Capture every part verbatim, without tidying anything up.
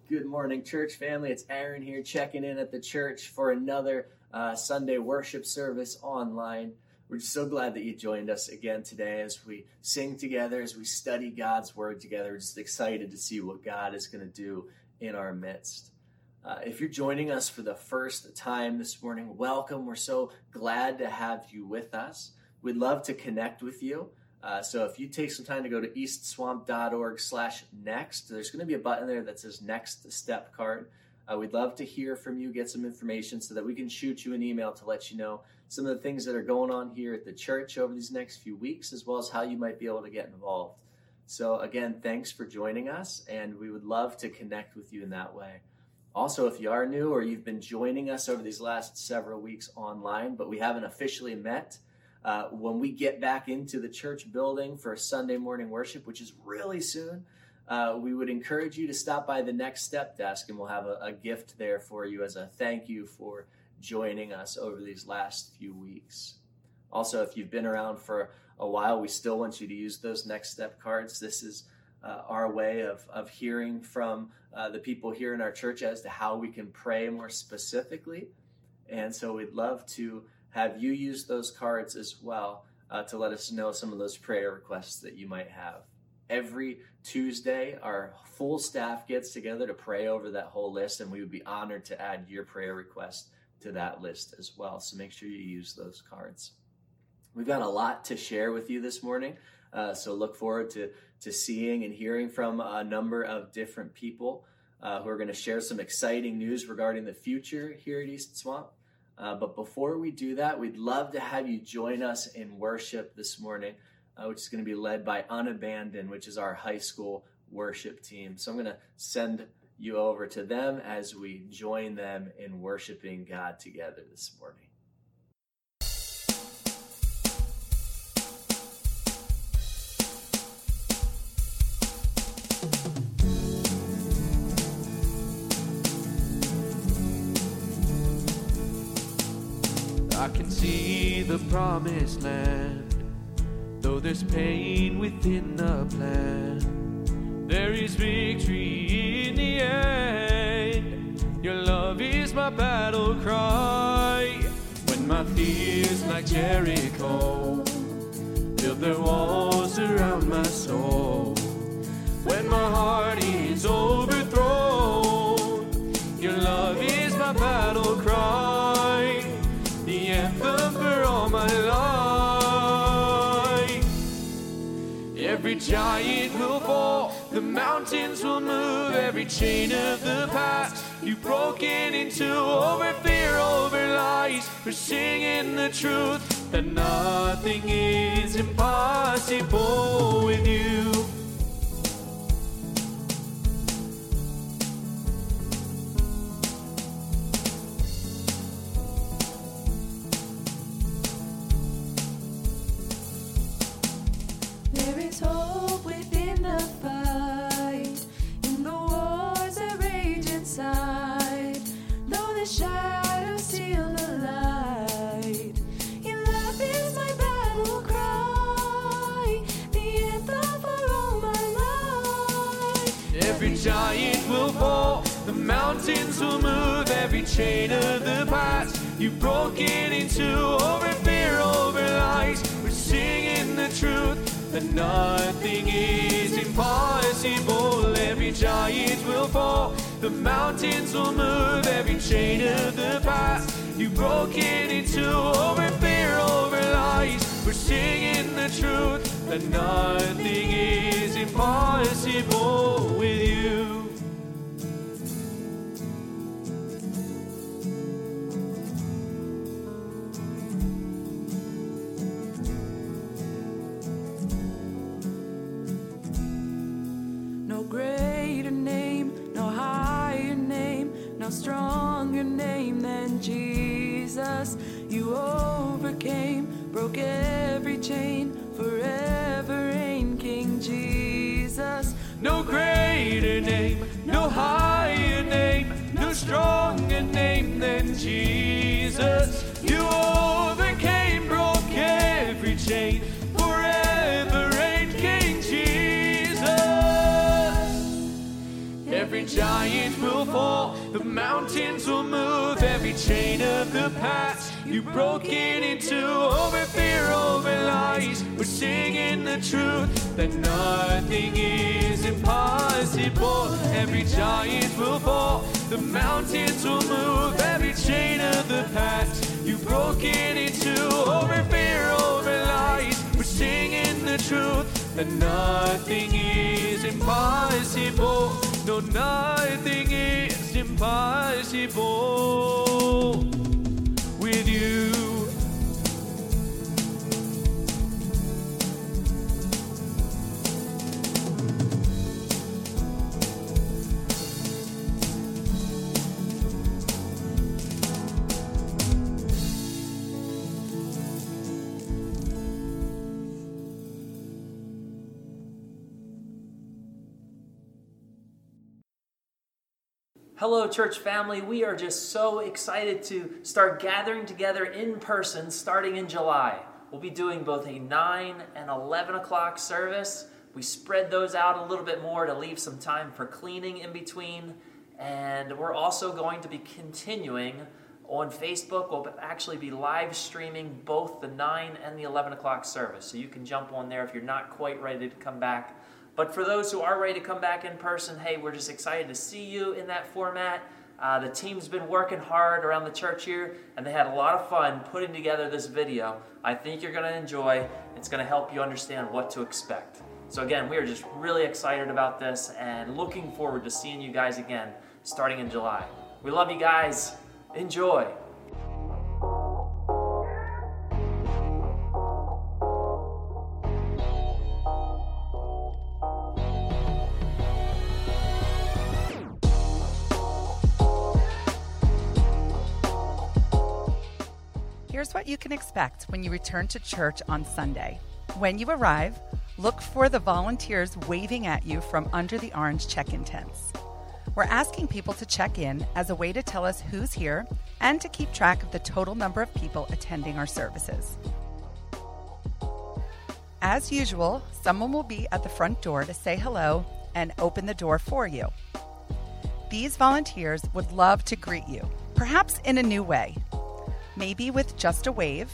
Good morning, church family. It's Aaron here checking in at the church for another uh, Sunday worship service online. We're just so glad that you joined us again today as we sing together, as we study God's Word together. We're just excited to see what God is going to do in our midst. Uh, if you're joining us for the first time this morning, welcome. We're so glad to have you with us. We'd love to connect with you. Uh, so if you take some time to go to eastswamp.org slash next, there's going to be a button there that says next step card. Uh, we'd love to hear from you, get some information so that we can shoot you an email to let you know some of the things that are going on here at the church over these next few weeks, as well as how you might be able to get involved. So again, thanks for joining us, and we would love to connect with you in that way. Also, if you are new or you've been joining us over these last several weeks online, but we haven't officially met, Uh, when we get back into the church building for Sunday morning worship, which is really soon, uh, we would encourage you to stop by the Next Step desk, and we'll have a, a gift there for you as a thank you for joining us over these last few weeks. Also, if you've been around for a while, we still want you to use those Next Step cards. This is uh, our way of, of hearing from uh, the people here in our church as to how we can pray more specifically. And so we'd love to have you use those cards as well uh, to let us know some of those prayer requests that you might have. Every Tuesday, our full staff gets together to pray over that whole list, and we would be honored to add your prayer request to that list as well. So make sure you use those cards. We've got a lot to share with you this morning, uh, so look forward to, to seeing and hearing from a number of different people uh, who are going to share some exciting news regarding the future here at East Swamp. Uh, but before we do that, we'd love to have you join us in worship this morning, uh, which is going to be led by Unabandoned, which is our high school worship team. So I'm going to send you over to them as we join them in worshiping God together this morning. I can see the promised land, though there's pain within the plan. There is victory in the end. Your love is my battle cry. When my fears like Jericho build their walls around my soul, when my heart is overthrown, your love is my battle cry. The anthem for all my life. Every giant will fall, the mountains will move, every chain of the past you've broken into, over fear, over lies. We're singing the truth that nothing is impossible with you. Giant will fall, the mountains will move, every chain of the past you've broken into, over fear, over lies. We're singing the truth that nothing is impossible. Every giant will fall, the mountains will move, every chain of the past you've broken into, over fear, over lies. We're singing the truth that nothing is impossible with you. No greater name, no higher name, no stronger name than Jesus. You overcame, broke every chain, forever reign, King Jesus. No greater name, no higher name, no stronger name than Jesus. You overcame, broke every chain, forever reign, King Jesus. Every giant will fall, the mountains will move, every chain of the past you broke it into. Over fear, over lies, we're singing the truth that nothing is impossible. Every giant will fall, the mountains will move, every chain of the past you broke it into. Over fear, over lies, we're singing the truth that nothing is impossible. No, nothing is impossible with you. Hello, church family. We are just so excited to start gathering together in person starting in July. We'll be doing both a nine and eleven o'clock service. We spread those out a little bit more to leave some time for cleaning in between. And we're also going to be continuing on Facebook. We'll actually be live streaming both the nine and the eleven o'clock service. So you can jump on there if you're not quite ready to come back. But for those who are ready to come back in person, hey, we're just excited to see you in that format. Uh, the team's been working hard around the church here, and they had a lot of fun putting together this video. I think you're going to enjoy. It's going to help you understand what to expect. So again, we are just really excited about this and looking forward to seeing you guys again starting in July. We love you guys. Enjoy. Here's what you can expect when you return to church on Sunday. When you arrive, look for the volunteers waving at you from under the orange check-in tents. We're asking people to check in as a way to tell us who's here and to keep track of the total number of people attending our services. As usual, someone will be at the front door to say hello and open the door for you. These volunteers would love to greet you, perhaps in a new way. Maybe with just a wave,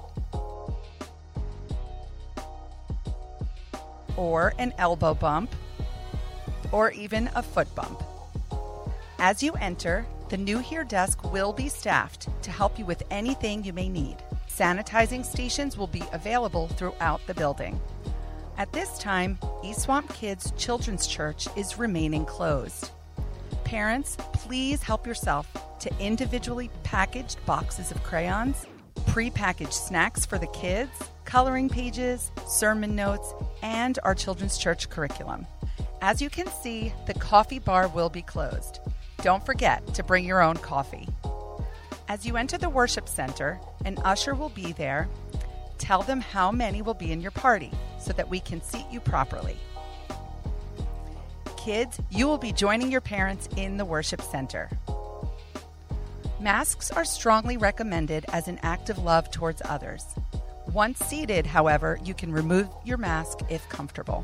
or an elbow bump, or even a foot bump. As you enter, the New Here desk will be staffed to help you with anything you may need. Sanitizing stations will be available throughout the building. At this time, East Swamp Kids Children's Church is remaining closed. Parents, please help yourself to individually packaged boxes of crayons, pre-packaged snacks for the kids, coloring pages, sermon notes, and our children's church curriculum. As you can see, the coffee bar will be closed. Don't forget to bring your own coffee. As you enter the worship center, an usher will be there. Tell them how many will be in your party so that we can seat you properly. Kids, you will be joining your parents in the worship center. Masks are strongly recommended as an act of love towards others. Once seated, however, you can remove your mask if comfortable.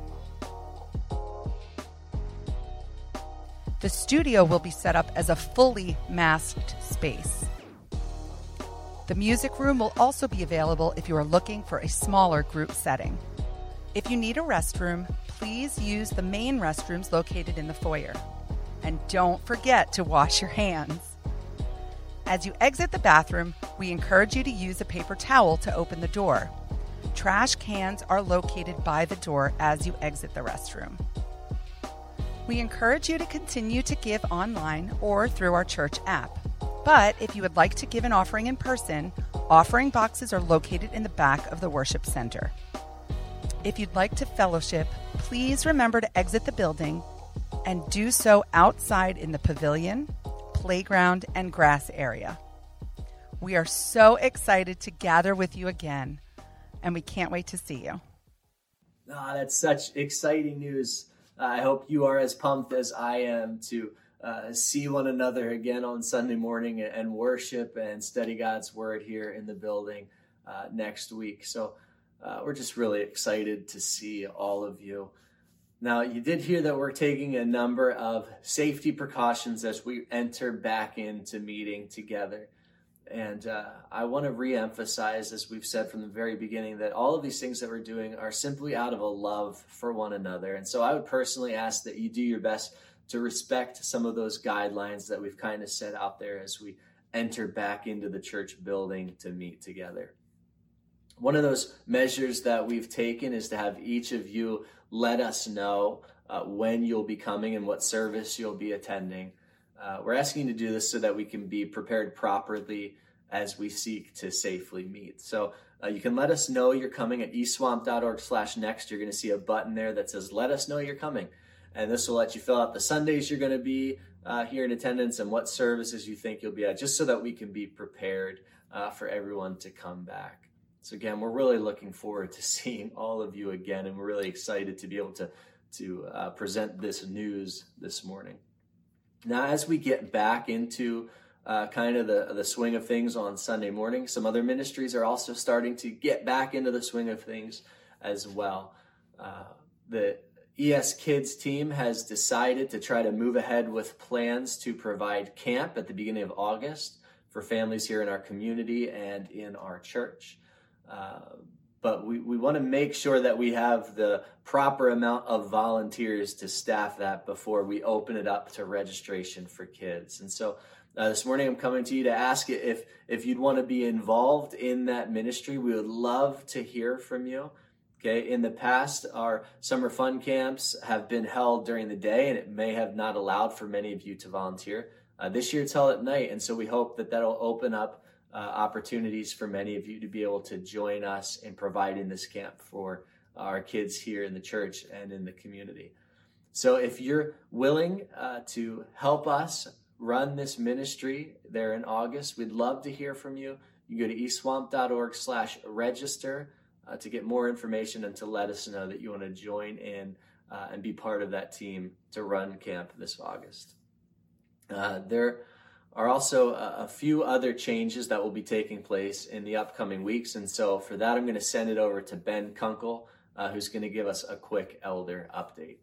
The studio will be set up as a fully masked space. The music room will also be available if you are looking for a smaller group setting. If you need a restroom, please use the main restrooms located in the foyer. And don't forget to wash your hands. As you exit the bathroom, we encourage you to use a paper towel to open the door. Trash cans are located by the door as you exit the restroom. We encourage you to continue to give online or through our church app. But if you would like to give an offering in person, offering boxes are located in the back of the worship center. If you'd like to fellowship, please remember to exit the building and do so outside in the pavilion, playground, and grass area. We are so excited to gather with you again, and we can't wait to see you. Ah, that's such exciting news. Uh, I hope you are as pumped as I am to uh, see one another again on Sunday morning and worship and study God's Word here in the building uh, next week. So uh, we're just really excited to see all of you. Now, you did hear that we're taking a number of safety precautions as we enter back into meeting together. And uh, I want to reemphasize, as we've said from the very beginning, that all of these things that we're doing are simply out of a love for one another. And so I would personally ask that you do your best to respect some of those guidelines that we've kind of set out there as we enter back into the church building to meet together. One of those measures that we've taken is to have each of you let us know uh, when you'll be coming and what service you'll be attending. Uh, we're asking you to do this so that we can be prepared properly as we seek to safely meet. So uh, you can let us know you're coming at eastswamp.org slash next. You're going to see a button there that says, let us know you're coming. And this will let you fill out the Sundays you're going to be uh, here in attendance and what services you think you'll be at, just so that we can be prepared uh, for everyone to come back. So again, we're really looking forward to seeing all of you again, and we're really excited to be able to, to uh, present this news this morning. Now, as we get back into uh, kind of the, the swing of things on Sunday morning, some other ministries are also starting to get back into the swing of things as well. Uh, the E S Kids team has decided to try to move ahead with plans to provide camp at the beginning of August for families here in our community and in our church. Uh, but we, we want to make sure that we have the proper amount of volunteers to staff that before we open it up to registration for kids. And so uh, this morning I'm coming to you to ask if, if you'd want to be involved in that ministry. We would love to hear from you. Okay, in the past, our summer fun camps have been held during the day, and it may have not allowed for many of you to volunteer. Uh, this year it's held at night, and so we hope that that'll open up Uh, opportunities for many of you to be able to join us in providing this camp for our kids here in the church and in the community. So if you're willing uh, to help us run this ministry there in August, we'd love to hear from you. You go to eastswamp.org slash register uh, to get more information and to let us know that you want to join in uh, and be part of that team to run camp this August. Uh, there are also a, a few other changes that will be taking place in the upcoming weeks. And so for that, I'm going to send it over to Ben Kunkel, uh, who's going to give us a quick elder update.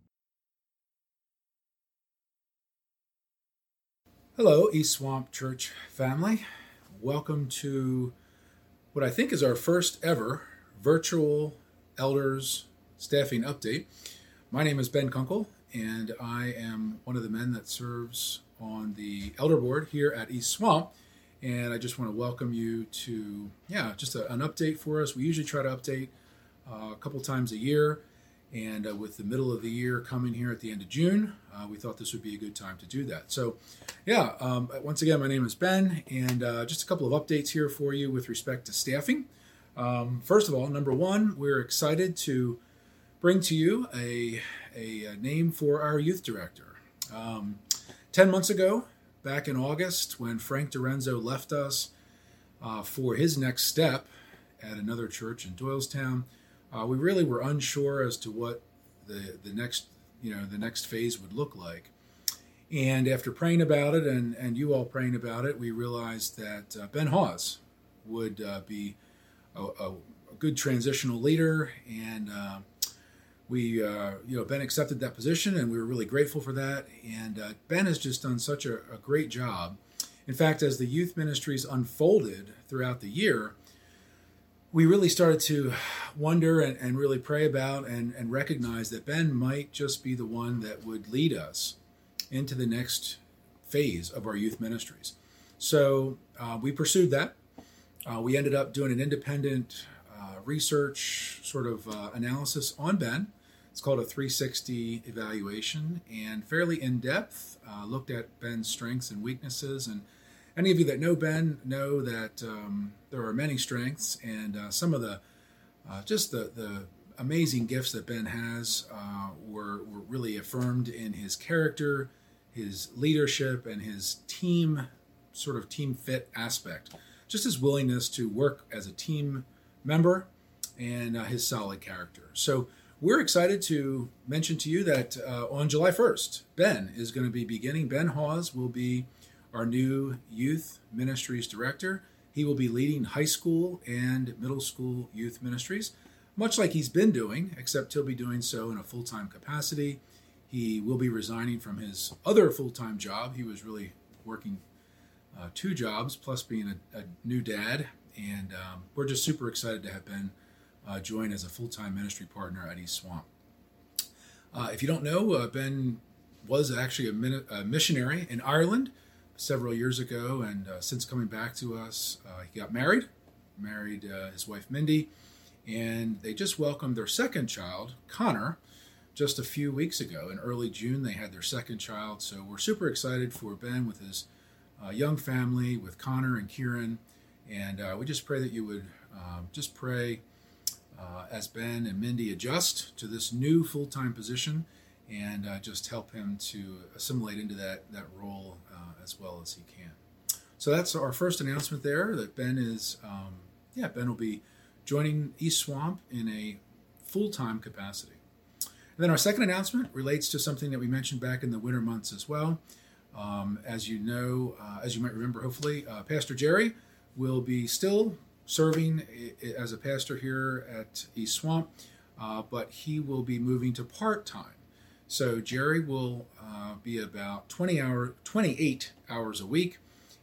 Hello, East Swamp Church family. Welcome to what I think is our first ever virtual elders staffing update. My name is Ben Kunkel, and I am one of the men that serves on the elder board here at East Swamp. And I just want to welcome you to, yeah, just a, an update for us. We usually try to update uh, a couple times a year. And uh, with the middle of the year coming here at the end of June, uh, we thought this would be a good time to do that. So, yeah, um, once again, my name is Ben, and uh, just a couple of updates here for you with respect to staffing. Um, first of all, number one, we're excited to bring to you a, a, a name for our youth director. Um, ten months ago, back in August, when Frank Dorenzo left us uh, for his next step at another church in Doylestown, Uh, we really were unsure as to what the the next you know the next phase would look like, and after praying about it and and you all praying about it, we realized that uh, Ben Hawes would uh, be a, a, a good transitional leader, and uh, we uh, you know Ben accepted that position, and we were really grateful for that. And uh, Ben has just done such a, a great job. In fact, as the youth ministries unfolded throughout the year, we really started to wonder and, and really pray about and, and recognize that Ben might just be the one that would lead us into the next phase of our youth ministries. So uh, we pursued that. Uh, we ended up doing an independent uh, research sort of uh, analysis on Ben. It's called a three sixty evaluation, and fairly in-depth, uh, looked at Ben's strengths and weaknesses. And any of you that know Ben know that um, there are many strengths, and uh, some of the uh, just the, the amazing gifts that Ben has uh, were, were really affirmed in his character, his leadership, and his team, sort of team fit aspect. Just his willingness to work as a team member and uh, his solid character. So we're excited to mention to you that uh, on July first, Ben is going to be beginning. Ben Hawes will be our new youth ministries director. He will be leading high school and middle school youth ministries. much like he's been doing, except he'll be doing so in a full-time capacity. He will be resigning from his other full-time job. He was really working uh, two jobs, plus being a, a new dad. And um, we're just super excited to have Ben uh, join as a full-time ministry partner at East Swamp. Uh, if you don't know, uh, Ben was actually a, min- a missionary in Ireland several years ago, and uh, since coming back to us, uh, he got married, married uh, his wife Mindy, and they just welcomed their second child, Connor, just a few weeks ago. In early June, they had their second child, so we're super excited for Ben with his uh, young family, with Connor and Kieran, and uh, we just pray that you would um, just pray uh, as Ben and Mindy adjust to this new full-time position, and uh, just help him to assimilate into that, that role uh, as well as he can. So that's our first announcement there, that Ben is, um, yeah, Ben will be joining East Swamp in a full-time capacity. And then our second announcement relates to something that we mentioned back in the winter months as well. Um, as you know, uh, as you might remember, hopefully, uh, Pastor Jerry will be still serving as a pastor here at East Swamp, uh, but he will be moving to part-time. So Jerry will uh, be about twenty hour, twenty-eight hours a week,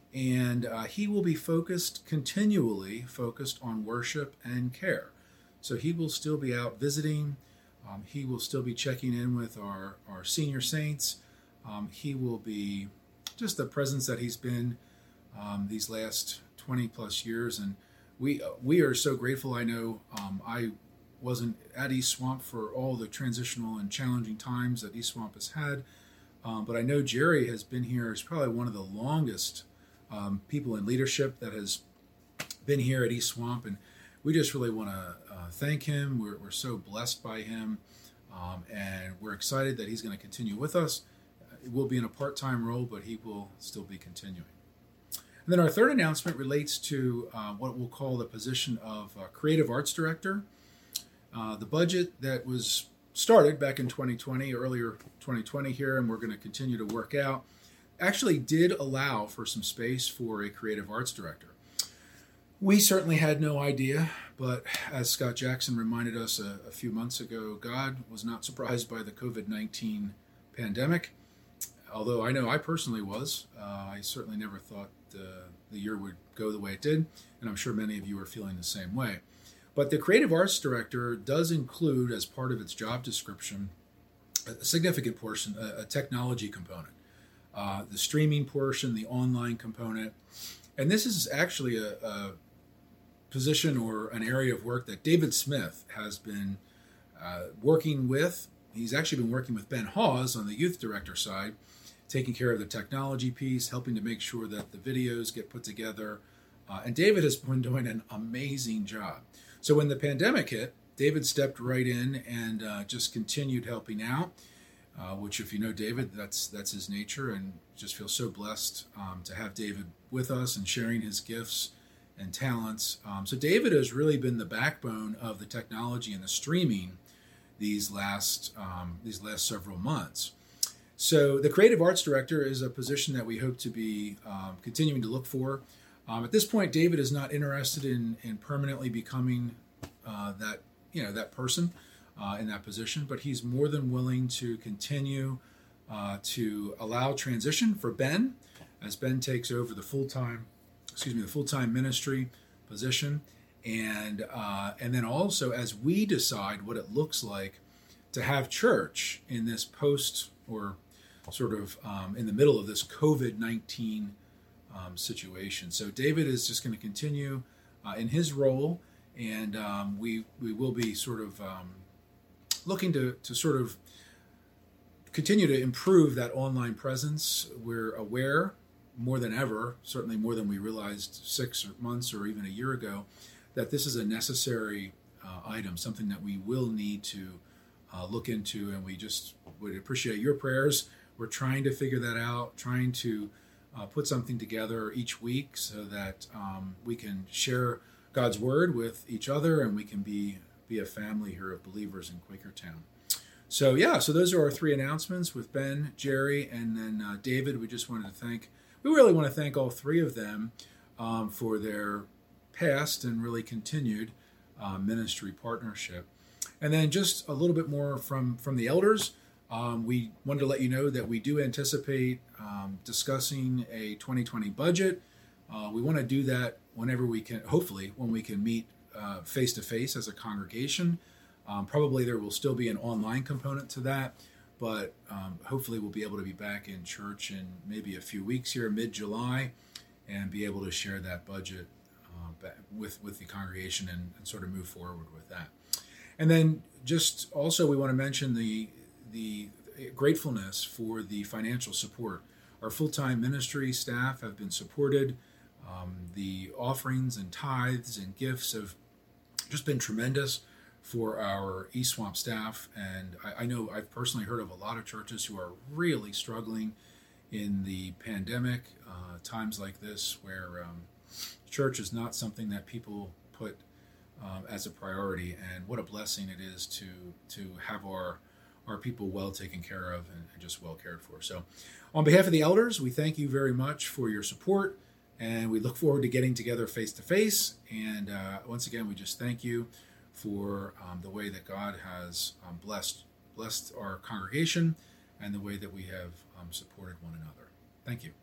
and uh, he will be focused, continually focused on worship and care. So he will still be out visiting. Um, he will still be checking in with our, our senior saints. Um, he will be just the presence that he's been um, these last twenty plus years. And we we are so grateful. I know um, I wasn't at East Swamp for all the transitional and challenging times that East Swamp has had. Um, but I know Jerry has been here as probably one of the longest um, people in leadership that has been here at East Swamp. And we just really want to uh, thank him. We're, we're so blessed by him. Um, and we're excited that he's going to continue with us. It will be in a part-time role, but he will still be continuing. And then our third announcement relates to uh, what we'll call the position of uh, Creative Arts Director. Uh, the budget that was started back in twenty twenty, earlier twenty twenty here, and we're going to continue to work out, actually did allow for some space for a Creative Arts Director. We certainly had no idea, but as Scott Jackson reminded us a, a few months ago, God was not surprised by the covid nineteen pandemic, although I know I personally was. Uh, I certainly never thought uh, the year would go the way it did, and I'm sure many of you are feeling the same way. But the Creative Arts Director does include, as part of its job description, a significant portion, a, a technology component, uh, the streaming portion, the online component. And this is actually a, a position or an area of work that David Smith has been uh, working with. He's actually been working with Ben Hawes on the youth director side, taking care of the technology piece, helping to make sure that the videos get put together. Uh, and David has been doing an amazing job. So when the pandemic hit, David stepped right in and uh, just continued helping out, uh, which if you know David, that's that's his nature, and just feel so blessed um, to have David with us and sharing his gifts and talents. Um, so David has really been the backbone of the technology and the streaming these last um, these last several months. So the Creative Arts Director is a position that we hope to be um, continuing to look for. Um, at this point, David is not interested in, in permanently becoming uh, that you know that person uh, in that position, but he's more than willing to continue uh, to allow transition for Ben as Ben takes over the full time, excuse me, the full time ministry position, and uh, and then also as we decide what it looks like to have church in this post or sort of um, in the middle of this covid nineteen Um, situation. So David is just going to continue uh, in his role, and um, we we will be sort of um, looking to to sort of continue to improve that online presence. We're aware more than ever, certainly more than we realized six months or even a year ago, that this is a necessary uh, item, something that we will need to uh, look into, and we just would appreciate your prayers. We're trying to figure that out, trying to Uh, put something together each week so that um, we can share God's word with each other, and we can be be a family here of believers in Quakertown. So yeah, so those are our three announcements with Ben, Jerry, and then uh, David. We just wanted to thank, we really want to thank all three of them um, for their past and really continued uh, ministry partnership. And then just a little bit more from, from the elders. Um, we wanted to let you know that we do anticipate um, discussing a twenty twenty budget. Uh, we want to do that whenever we can, hopefully when we can meet uh, face-to-face as a congregation. Um, probably there will still be an online component to that, but um, hopefully we'll be able to be back in church in maybe a few weeks here, mid-July, and be able to share that budget uh, with, with the congregation and, and sort of move forward with that. And then just also we want to mention the the gratefulness for the financial support. Our full-time ministry staff have been supported. Um, the offerings and tithes and gifts have just been tremendous for our East Swamp staff. And I, I know I've personally heard of a lot of churches who are really struggling in the pandemic, uh, times like this where um, church is not something that people put um, as a priority. And what a blessing it is to to have our our people well taken care of and, and just well cared for. So on behalf of the elders, we thank you very much for your support, and we look forward to getting together face to face. And uh, once again, we just thank you for um, the way that God has um, blessed blessed our congregation and the way that we have um, supported one another. Thank you.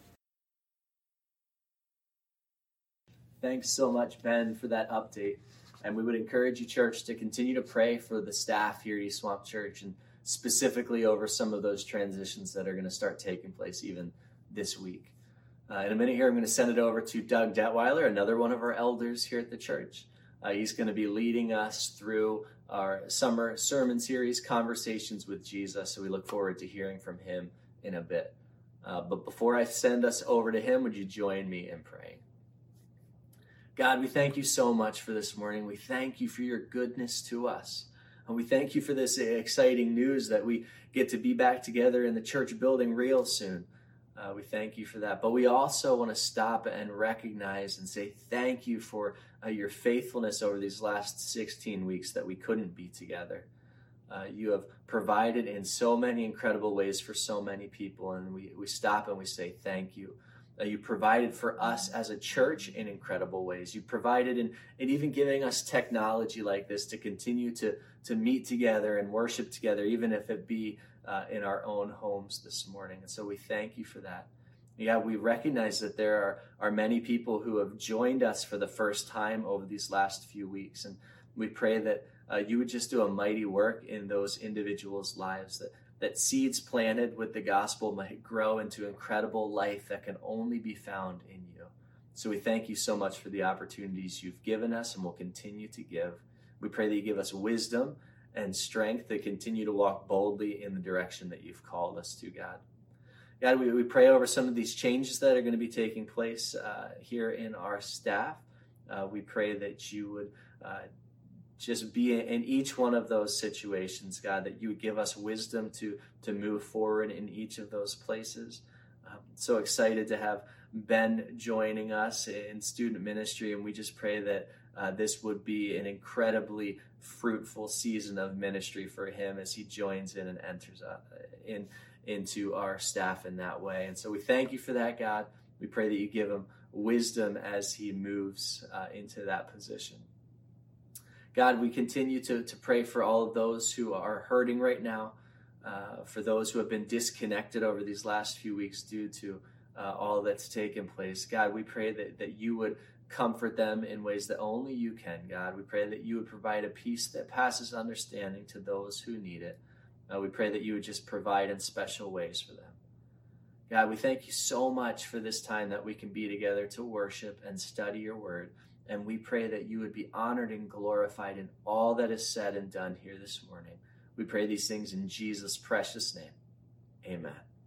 Thanks so much, Ben, for that update. And we would encourage you, church, to continue to pray for the staff here at East Swamp Church, and specifically over some of those transitions that are going to start taking place even this week. Uh, in a minute here, I'm going to send it over to Doug Detweiler, another one of our elders here at the church. Uh, he's going to be leading us through our summer sermon series, Conversations with Jesus. So we look forward to hearing from him in a bit. Uh, but before I send us over to him, would you join me in praying? God, we thank you so much for this morning. We thank you for your goodness to us. And we thank you for this exciting news that we get to be back together in the church building real soon. Uh, we thank you for that. But we also want to stop and recognize and say thank you for uh, your faithfulness over these last sixteen weeks that we couldn't be together. Uh, you have provided in so many incredible ways for so many people, and we, we stop and we say thank you. Uh, you provided for us as a church in incredible ways. You provided in, in even giving us technology like this to continue to, to meet together and worship together, even if it be uh, in our own homes this morning. And so we thank you for that. Yeah, we recognize that there are, are many people who have joined us for the first time over these last few weeks. And we pray that uh, you would just do a mighty work in those individuals' lives, that that seeds planted with the gospel might grow into incredible life that can only be found in you. So we thank you so much for the opportunities you've given us and will continue to give. We pray that you give us wisdom and strength to continue to walk boldly in the direction that you've called us to, God. God, we, we pray over some of these changes that are going to be taking place uh, here in our staff. Uh, we pray that you would uh, just be in each one of those situations, God, that you would give us wisdom to, to move forward in each of those places. Um, so excited to have Ben joining us in student ministry, and we just pray that uh, this would be an incredibly fruitful season of ministry for him as he joins in and enters uh, in into our staff in that way. And so we thank you for that, God. We pray that you give him wisdom as he moves uh, into that position. God, we continue to, to pray for all of those who are hurting right now, uh, for those who have been disconnected over these last few weeks due to uh, all that's taken place. God, we pray that, that you would comfort them in ways that only you can, God. We pray that you would provide a peace that passes understanding to those who need it. Uh, we pray that you would just provide in special ways for them. God, we thank you so much for this time that we can be together to worship and study your word. And we pray that you would be honored and glorified in all that is said and done here this morning. We pray these things in Jesus' precious name. Amen.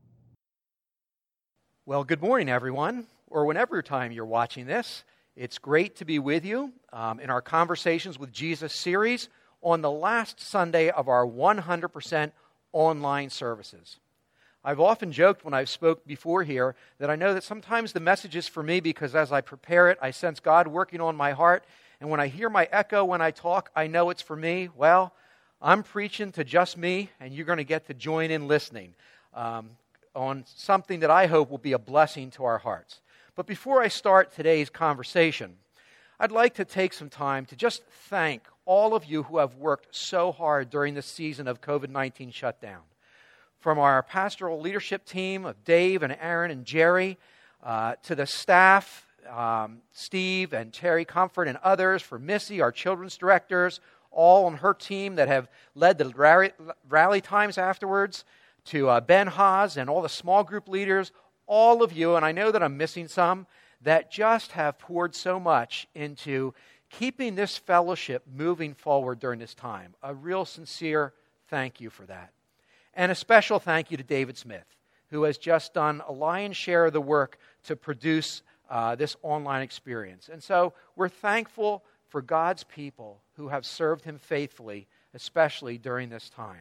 Well, good morning, everyone, or whenever time you're watching this. It's great to be with you um, in our Conversations with Jesus series on the last Sunday of our one hundred percent online services. I've often joked when I've spoke before here that I know that sometimes the message is for me because as I prepare it, I sense God working on my heart. And when I hear my echo when I talk, I know it's for me. Well, I'm preaching to just me, and you're going to get to join in listening um, on something that I hope will be a blessing to our hearts. But before I start today's conversation, I'd like to take some time to just thank all of you who have worked so hard during this season of covid nineteen shutdown. From our pastoral leadership team of Dave and Aaron and Jerry, uh, to the staff, um, Steve and Terry Comfort and others, for Missy, our children's directors, all on her team that have led the rally, rally times afterwards, to uh, Ben Haas and all the small group leaders, all of you, and I know that I'm missing some, that just have poured so much into keeping this fellowship moving forward during this time. A real sincere thank you for that. And a special thank you to David Smith, who has just done a lion's share of the work to produce uh, this online experience. And so we're thankful for God's people who have served him faithfully, especially during this time.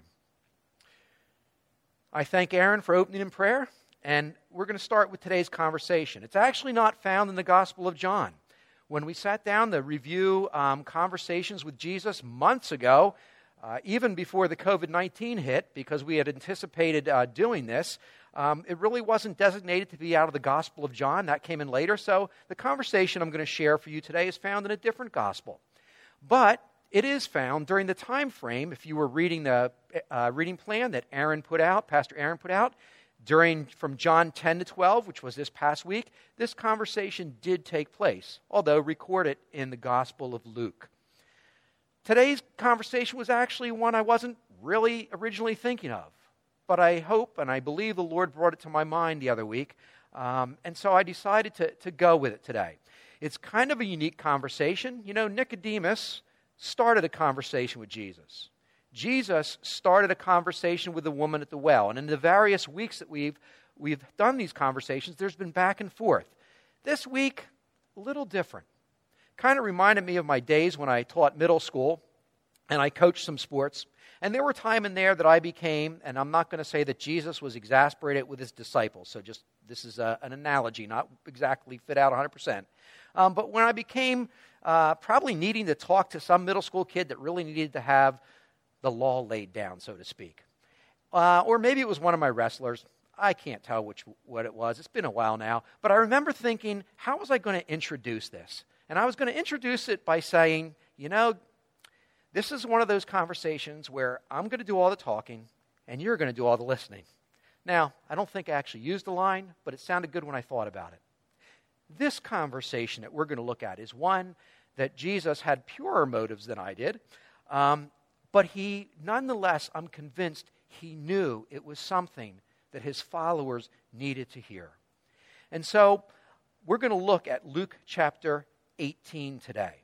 I thank Aaron for opening in prayer, and we're going to start with today's conversation. It's actually not found in the Gospel of John. When we sat down to review um, conversations with Jesus months ago, uh, even before the covid nineteen hit, because we had anticipated uh, doing this, um, it really wasn't designated to be out of the Gospel of John. That came in later. So the conversation I'm going to share for you today is found in a different gospel. But it is found during the time frame, if you were reading the uh, reading plan that Aaron put out, Pastor Aaron put out, during from John ten to twelve, which was this past week, this conversation did take place, although recorded in the Gospel of Luke. Today's conversation was actually one I wasn't really originally thinking of, but I hope and I believe the Lord brought it to my mind the other week, um, and so I decided to, to go with it today. It's kind of a unique conversation. You know, Nicodemus started a conversation with Jesus. Jesus started a conversation with the woman at the well. And in the various weeks that we've we've done these conversations, there's been back and forth. This week, a little different. Kind of reminded me of my days when I taught middle school and I coached some sports. And there were times in there that I became, and I'm not going to say that Jesus was exasperated with his disciples. So just, this is a, an analogy, not exactly fit out one hundred percent. Um, but when I became uh, probably needing to talk to some middle school kid that really needed to have the law laid down, so to speak. Uh, or maybe it was one of my wrestlers. I can't tell which what it was. It's been a while now. But I remember thinking, how was I going to introduce this? And I was going to introduce it by saying, you know, this is one of those conversations where I'm going to do all the talking and you're going to do all the listening. Now, I don't think I actually used the line, but it sounded good when I thought about it. This conversation that we're going to look at is one that Jesus had purer motives than I did. Um, But he, nonetheless, I'm convinced he knew it was something that his followers needed to hear. And so we're going to look at Luke chapter eighteen today.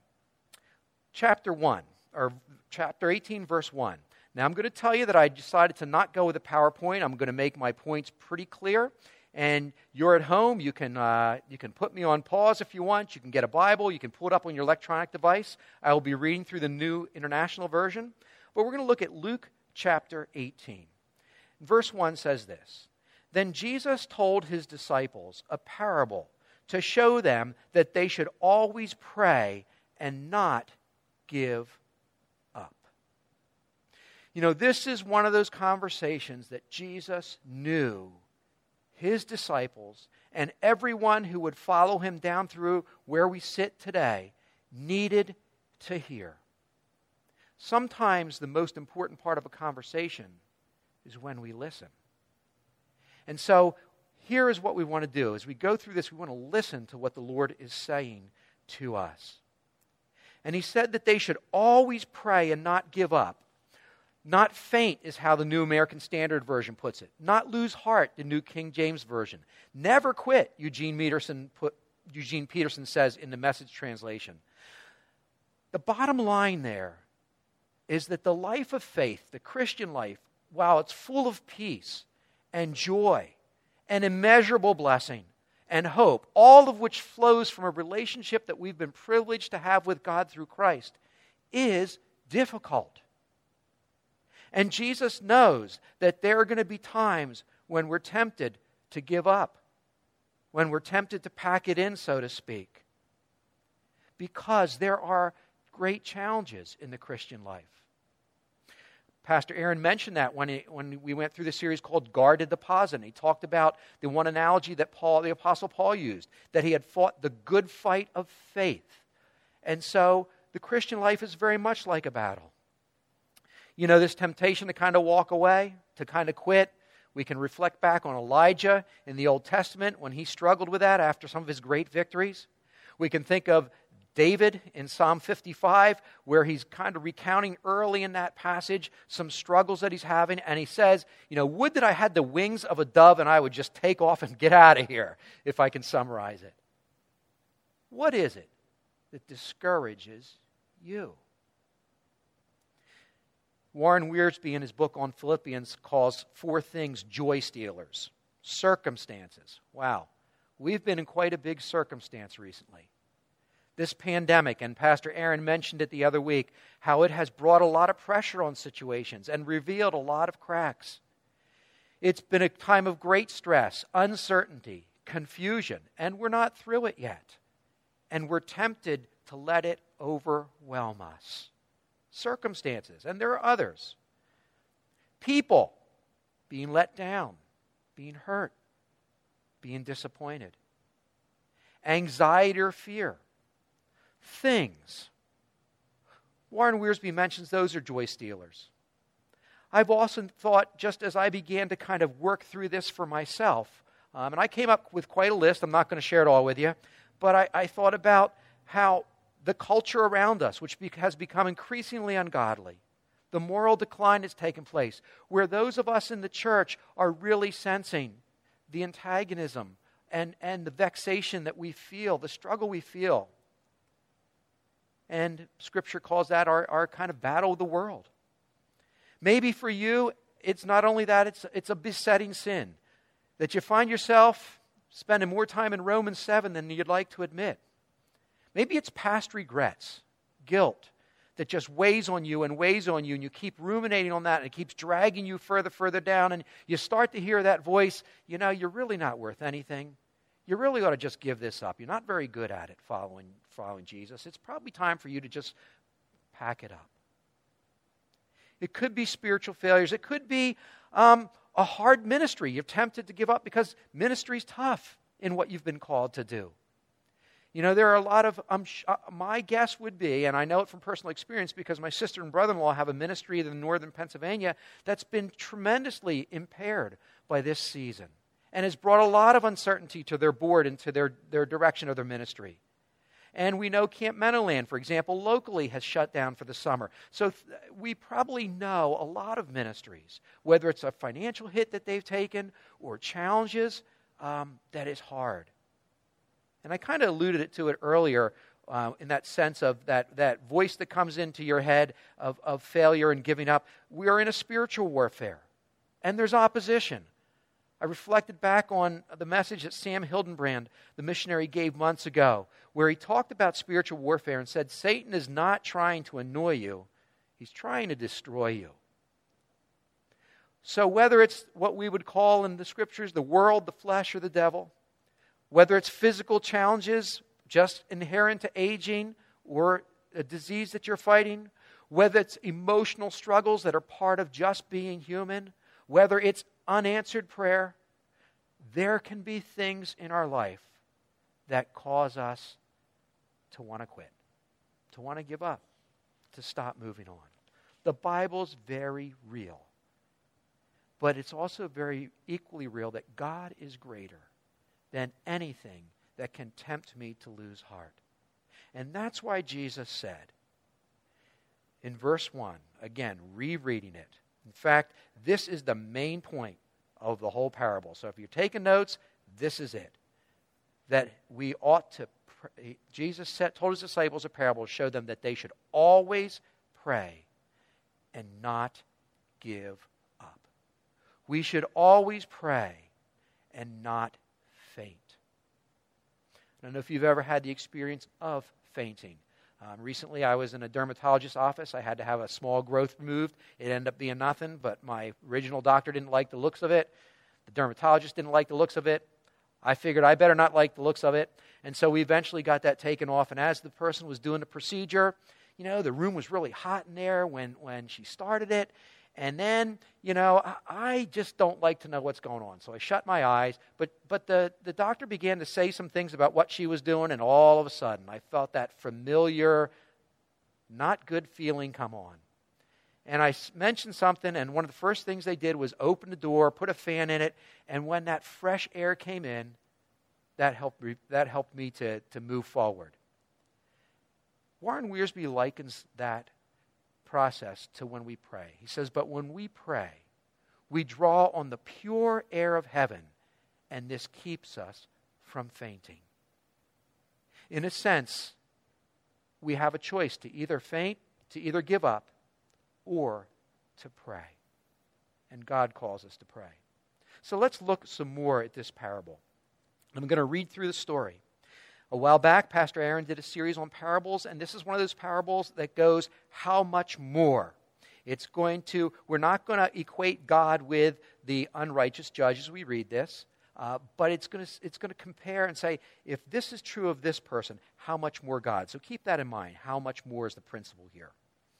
Chapter one, or chapter eighteen, verse one. Now I'm going to tell you that I decided to not go with a PowerPoint. I'm going to make my points pretty clear. And you're at home, you can uh, you can put me on pause if you want. You can get a Bible. You can pull it up on your electronic device. I will be reading through the New International Version. But we're going to look at Luke chapter eighteen. Verse one says this: Then Jesus told his disciples a parable to show them that they should always pray and not give up. You know, this is one of those conversations that Jesus knew his disciples and everyone who would follow him down through where we sit today needed to hear. Sometimes the most important part of a conversation is when we listen. And so here is what we want to do. As we go through this, we want to listen to what the Lord is saying to us. And he said that they should always pray and not give up. Not faint is how the New American Standard Version puts it. Not lose heart, the New King James Version. Never quit, Eugene Peterson, put, Eugene Peterson says in the Message translation. The bottom line there is that the life of faith, the Christian life, while it's full of peace and joy and immeasurable blessing and hope, all of which flows from a relationship that we've been privileged to have with God through Christ, is difficult. And Jesus knows that there are going to be times when we're tempted to give up, when we're tempted to pack it in, so to speak, because there are great challenges in the Christian life. Pastor Aaron mentioned that when, he, when we went through the series called Guarded Deposit. And he talked about the one analogy that Paul, the Apostle Paul used, that he had fought the good fight of faith. And so the Christian life is very much like a battle. You know, this temptation to kind of walk away, to kind of quit. We can reflect back on Elijah in the Old Testament when he struggled with that after some of his great victories. We can think of David in Psalm fifty-five, where he's kind of recounting early in that passage some struggles that he's having, and he says, you know, would that I had the wings of a dove and I would just take off and get out of here, if I can summarize it. What is it that discourages you? Warren Wiersbe, in his book on Philippians, calls four things joy stealers. Circumstances. Wow. We've been in quite a big circumstance recently. This pandemic, and Pastor Aaron mentioned it the other week, how it has brought a lot of pressure on situations and revealed a lot of cracks. It's been a time of great stress, uncertainty, confusion, and we're not through it yet. And we're tempted to let it overwhelm us. Circumstances, and there are others. People being let down, being hurt, being disappointed. Anxiety or fear. Things. Warren Wiersbe mentions those are joy stealers. I've often thought, just as I began to kind of work through this for myself, um, and I came up with quite a list, I'm not going to share it all with you, but I, I thought about how the culture around us, which be, has become increasingly ungodly, the moral decline that's taken place, where those of us in the church are really sensing the antagonism and, and the vexation that we feel, the struggle we feel. And Scripture calls that our, our kind of battle with the world. Maybe for you, it's not only that, it's, it's a besetting sin. That you find yourself spending more time in Romans seven than you'd like to admit. Maybe it's past regrets, guilt, that just weighs on you and weighs on you, and you keep ruminating on that, and it keeps dragging you further, further down, and you start to hear that voice, you know, you're really not worth anything. You really ought to just give this up. You're not very good at it following, following Jesus. It's probably time for you to just pack it up. It could be spiritual failures. It could be um, a hard ministry. You're tempted to give up because ministry's tough in what you've been called to do. You know, there are a lot of, um, sh- uh, my guess would be, and I know it from personal experience because my sister and brother-in-law have a ministry in northern Pennsylvania that's been tremendously impaired by this season and has brought a lot of uncertainty to their board and to their, their direction of their ministry. And we know Camp Meadowland, for example, locally has shut down for the summer. So th- we probably know a lot of ministries, whether it's a financial hit that they've taken or challenges, um, that is hard. And I kind of alluded to it earlier uh, in that sense of that, that voice that comes into your head of, of failure and giving up. We are in a spiritual warfare, and there's opposition. I reflected back on the message that Sam Hildenbrand, the missionary, gave months ago, where he talked about spiritual warfare and said, Satan is not trying to annoy you, he's trying to destroy you. So whether it's what we would call in the Scriptures the world, the flesh, or the devil, whether it's physical challenges just inherent to aging or a disease that you're fighting, whether it's emotional struggles that are part of just being human, whether it's unanswered prayer, there can be things in our life that cause us to want to quit, to want to give up, to stop moving on. The Bible's very real, but it's also very equally real that God is greater than anything that can tempt me to lose heart. And that's why Jesus said in verse one, again, rereading it. In fact, this is the main point of the whole parable. So if you're taking notes, this is it. That we ought to, pray. Jesus said, told his disciples a parable to show them that they should always pray and not give up. We should always pray and not faint. I don't know if you've ever had the experience of fainting. Um, recently, I was in a dermatologist's office. I had to have a small growth removed. It ended up being nothing, but my original doctor didn't like the looks of it. The dermatologist didn't like the looks of it. I figured I better not like the looks of it. And so we eventually got that taken off. And as the person was doing the procedure, you know, the room was really hot in there when, when she started it. And then, you know, I, I just don't like to know what's going on. So I shut my eyes. But but the, the doctor began to say some things about what she was doing, and all of a sudden I felt that familiar, not good feeling come on. And I mentioned something, and one of the first things they did was open the door, put a fan in it, and when that fresh air came in, that helped, that helped me to, to move forward. Warren Wiersbe likens that process to when we pray. He says, but when we pray, we draw on the pure air of heaven, and this keeps us from fainting. In a sense, we have a choice to either faint, to either give up, or to pray. And God calls us to pray. So let's look some more at this parable. I'm going to read through the story. A while back, Pastor Aaron did a series on parables, and this is one of those parables that goes, how much more? It's going to, we're not going to equate God with the unrighteous judge as we read this, uh, but it's going to it's going to compare and say, if this is true of this person, how much more God? So keep that in mind. How much more is the principle here?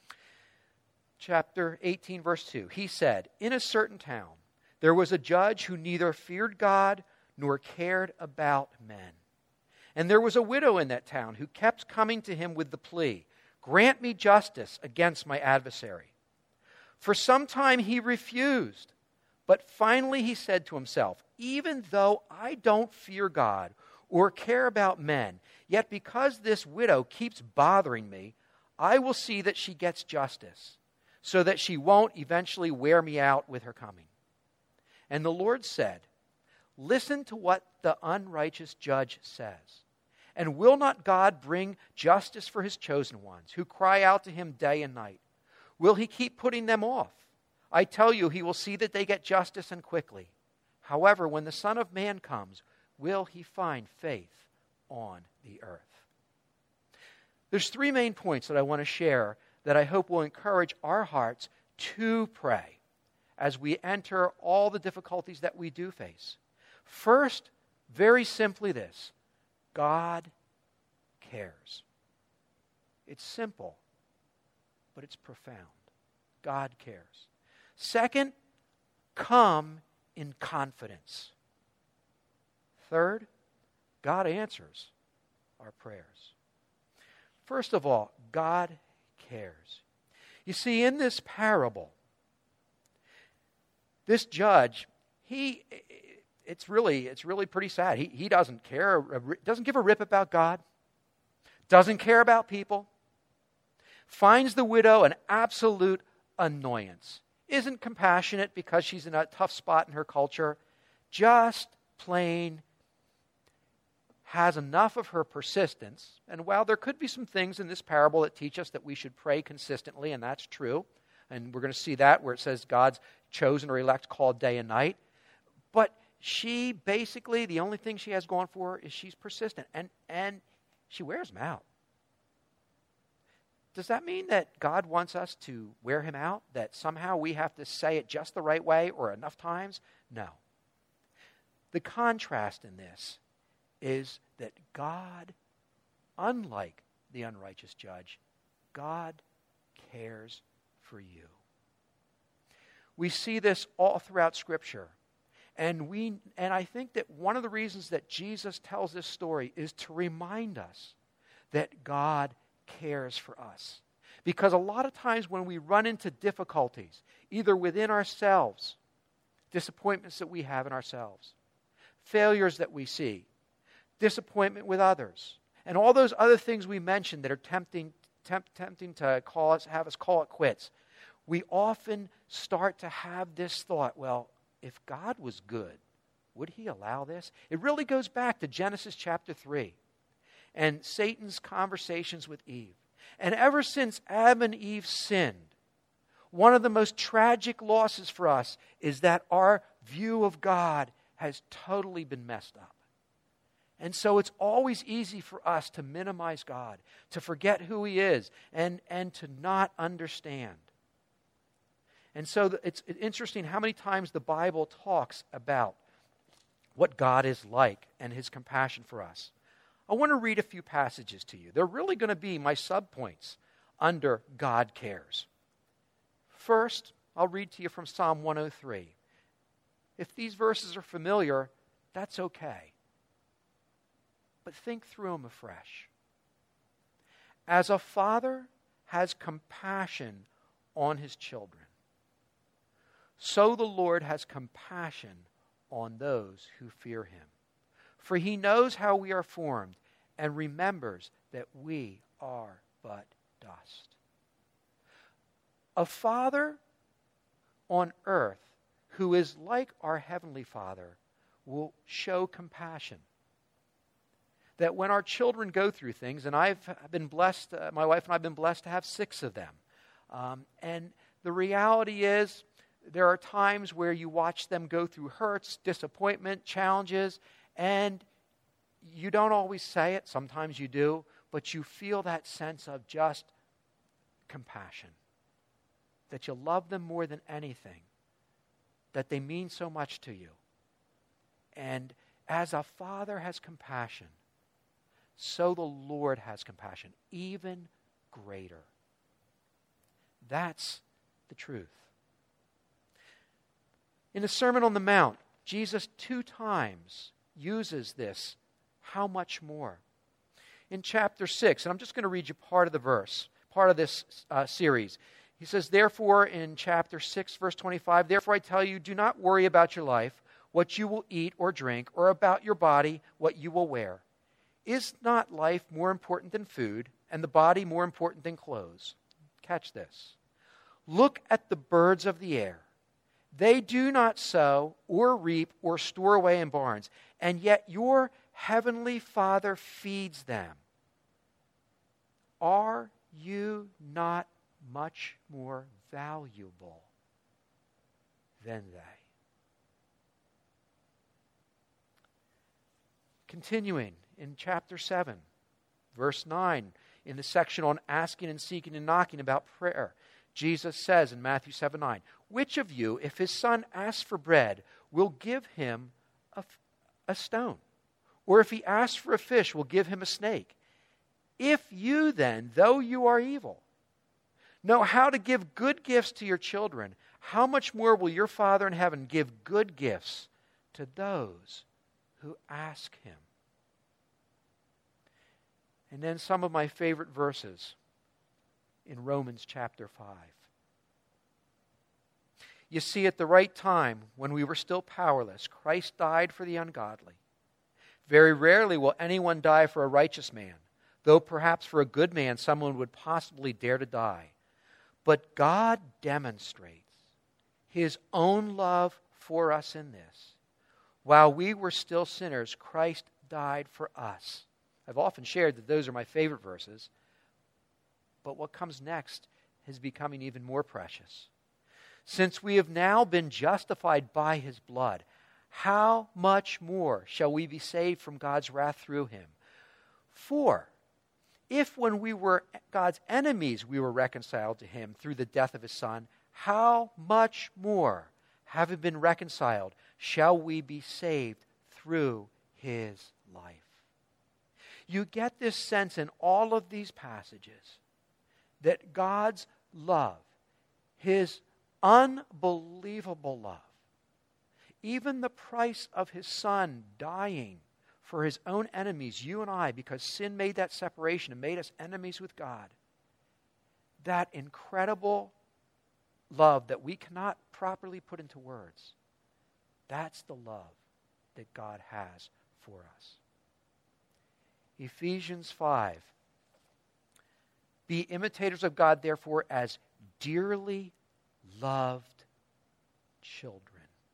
Chapter eighteen, verse two. He said, in a certain town, there was a judge who neither feared God nor cared about men. And there was a widow in that town who kept coming to him with the plea, grant me justice against my adversary. For some time he refused, but finally he said to himself, even though I don't fear God or care about men, yet because this widow keeps bothering me, I will see that she gets justice, so that she won't eventually wear me out with her coming. And the Lord said, listen to what the unrighteous judge says. And will not God bring justice for his chosen ones, who cry out to him day and night? Will he keep putting them off? I tell you, he will see that they get justice and quickly. However, when the Son of Man comes, will he find faith on the earth? There's three main points that I want to share that I hope will encourage our hearts to pray as we enter all the difficulties that we do face. First, very simply this, God cares. It's simple, but it's profound. God cares. Second, come in confidence. Third, God answers our prayers. First of all, God cares. You see, in this parable, this judge, he, it's really, it's really pretty sad. He, he doesn't care, doesn't give a rip about God, doesn't care about people, finds the widow an absolute annoyance, isn't compassionate because she's in a tough spot in her culture, just plain has enough of her persistence. And while there could be some things in this parable that teach us that we should pray consistently, and that's true, and we're going to see that where it says God's chosen or elect called day and night, but she basically, the only thing she has going for her is she's persistent, and, and she wears him out. Does that mean that God wants us to wear him out? That somehow we have to say it just the right way or enough times? No. The contrast in this is that God, unlike the unrighteous judge, God cares for you. We see this all throughout Scripture. And we and I think that one of the reasons that Jesus tells this story is to remind us that God cares for us. Because a lot of times when we run into difficulties, either within ourselves, disappointments that we have in ourselves, failures that we see, disappointment with others, and all those other things we mentioned that are tempting, tempt, tempting to call us, have us call it quits, we often start to have this thought, well, if God was good, would he allow this? It really goes back to Genesis chapter three and Satan's conversations with Eve. And ever since Adam and Eve sinned, one of the most tragic losses for us is that our view of God has totally been messed up. And so it's always easy for us to minimize God, to forget who he is, and, and to not understand. And so it's interesting how many times the Bible talks about what God is like and his compassion for us. I want to read a few passages to you. They're really going to be my subpoints under God cares. First, I'll read to you from Psalm one oh three. If these verses are familiar, that's okay. But think through them afresh. As a father has compassion on his children, so the Lord has compassion on those who fear him. For he knows how we are formed and remembers that we are but dust. A father on earth who is like our Heavenly Father will show compassion. That when our children go through things, and I've been blessed, uh, my wife and I have been blessed to have six of them. Um, and the reality is, there are times where you watch them go through hurts, disappointment, challenges, and you don't always say it, sometimes you do, but you feel that sense of just compassion. That you love them more than anything. That they mean so much to you. And as a father has compassion, so the Lord has compassion, even greater. That's the truth. In the Sermon on the Mount, Jesus two times uses this, how much more. In chapter six, and I'm just going to read you part of the verse, part of this uh, series. He says, therefore, in chapter six, verse twenty-five, therefore I tell you, do not worry about your life, what you will eat or drink, or about your body, what you will wear. Is not life more important than food, and the body more important than clothes? Catch this. Look at the birds of the air. They do not sow or reap or store away in barns, and yet your heavenly Father feeds them. Are you not much more valuable than they? Continuing in chapter seven, verse nine, in the section on asking and seeking and knocking about prayer, Jesus says in Matthew seven nine, which of you, if his son asks for bread, will give him a, a stone? Or if he asks for a fish, will give him a snake? If you then, though you are evil, know how to give good gifts to your children, how much more will your Father in heaven give good gifts to those who ask him? And then some of my favorite verses in Romans chapter five. You see, at the right time, when we were still powerless, Christ died for the ungodly. Very rarely will anyone die for a righteous man, though perhaps for a good man someone would possibly dare to die. But God demonstrates his own love for us in this. While we were still sinners, Christ died for us. I've often shared that those are my favorite verses. But what comes next is becoming even more precious. Since we have now been justified by his blood, how much more shall we be saved from God's wrath through him? For if when we were God's enemies we were reconciled to him through the death of his Son, how much more, having been reconciled, shall we be saved through his life? You get this sense in all of these passages that God's love, his unbelievable love, even the price of his Son dying for his own enemies, you and I, because sin made that separation and made us enemies with God, that incredible love that we cannot properly put into words, that's the love that God has for us. Ephesians five. Be imitators of God, therefore, as dearly loved children.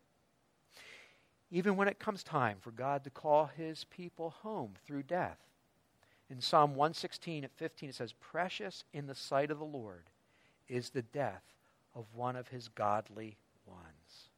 Even when it comes time for God to call his people home through death. In Psalm one sixteen at fifteen, it says, precious in the sight of the Lord is the death of one of his godly ones.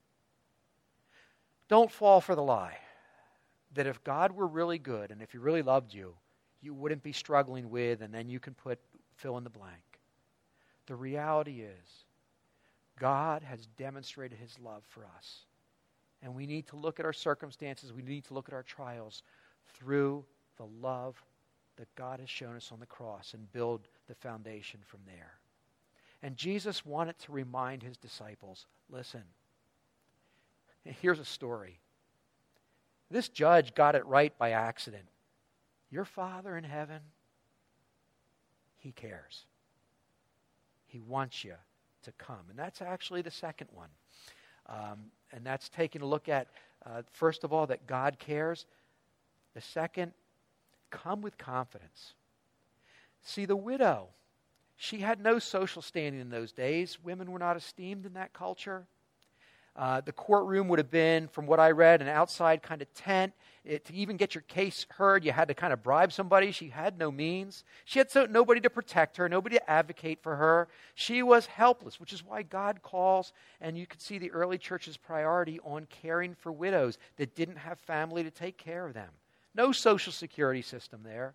Don't fall for the lie that if God were really good and if he really loved you, you wouldn't be struggling with, and then you can put fill in the blank. The reality is, God has demonstrated his love for us. And we need to look at our circumstances, we need to look at our trials through the love that God has shown us on the cross and build the foundation from there. And Jesus wanted to remind his disciples, listen, here's a story. This judge got it right by accident. Your Father in heaven, he cares. He wants you to come. And that's actually the second one. Um, and that's taking a look at, uh, first of all, that God cares. The second, come with confidence. See, the widow, she had no social standing in those days. Women were not esteemed in that culture. Uh, the courtroom would have been, from what I read, an outside kind of tent. It, to even get your case heard, you had to kind of bribe somebody. She had no means. She had so, nobody to protect her, nobody to advocate for her. She was helpless, which is why God calls, and you can see the early church's priority on caring for widows that didn't have family to take care of them. No social security system there.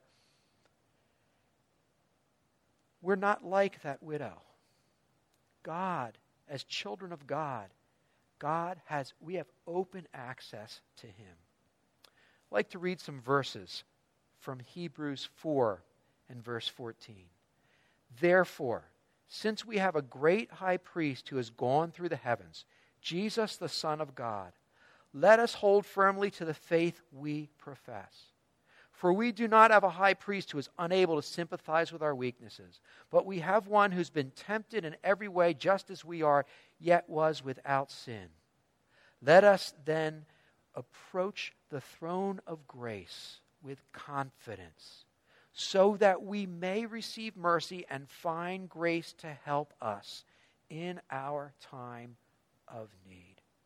We're not like that widow. God, as children of God, God has, we have open access to him. I'd like to read some verses from Hebrews four and verse fourteen. Therefore, since we have a great high priest who has gone through the heavens, Jesus the Son of God, let us hold firmly to the faith we profess. For we do not have a high priest who is unable to sympathize with our weaknesses, but we have one who's been tempted in every way just as we are, yet was without sin. Let us then approach the throne of grace with confidence, so that we may receive mercy and find grace to help us in our time of need.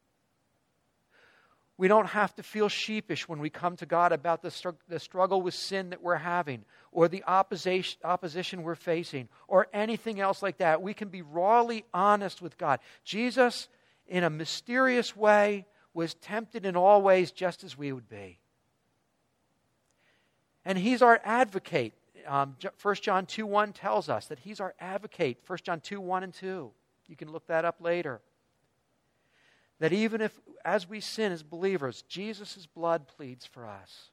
We don't have to feel sheepish when we come to God about the, str- the struggle with sin that we're having, or the opposition, opposition we're facing, or anything else like that. We can be rawly honest with God. Jesus, in a mysterious way, was tempted in all ways just as we would be. And he's our advocate. Um, First John two one tells us that he's our advocate. First John two one and two. You can look that up later. That even if, as we sin as believers, Jesus' blood pleads for us.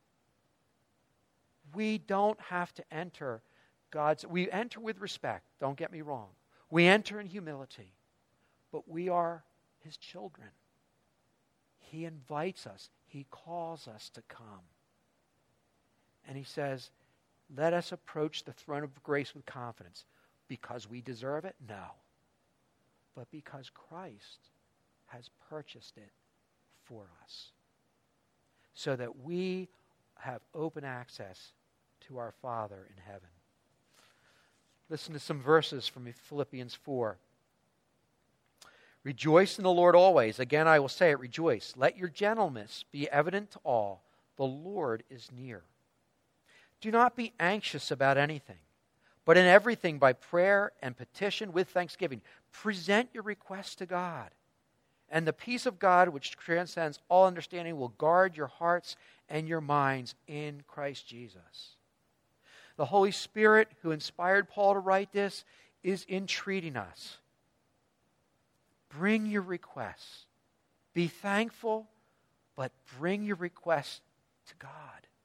We don't have to enter God's... We enter with respect, don't get me wrong. We enter in humility, but we are his children. He invites us. He calls us to come. And he says, let us approach the throne of grace with confidence. Because we deserve it? No. But because Christ has purchased it for us, so that we have open access to our Father in heaven. Listen to some verses from Philippians four. Rejoice in the Lord always. Again, I will say it, rejoice. Let your gentleness be evident to all. The Lord is near. Do not be anxious about anything, but in everything by prayer and petition with thanksgiving, present your requests to God. And the peace of God, which transcends all understanding, will guard your hearts and your minds in Christ Jesus. The Holy Spirit, who inspired Paul to write this, is entreating us. Bring your requests. Be thankful, but bring your requests to God.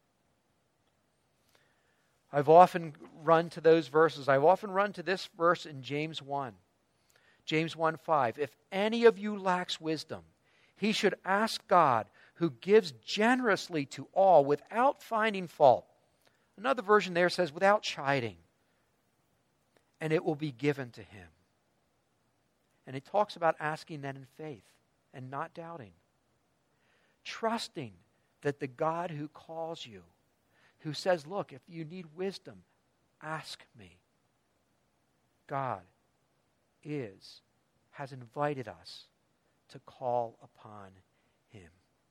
I've often run to those verses. I've often run to this verse in James one. James one five, if any of you lacks wisdom, he should ask God, who gives generously to all without finding fault. Another version there says without chiding. And it will be given to him. And it talks about asking that in faith and not doubting. Trusting that the God who calls you, who says, look, if you need wisdom, ask me. God is, has invited us to call upon him.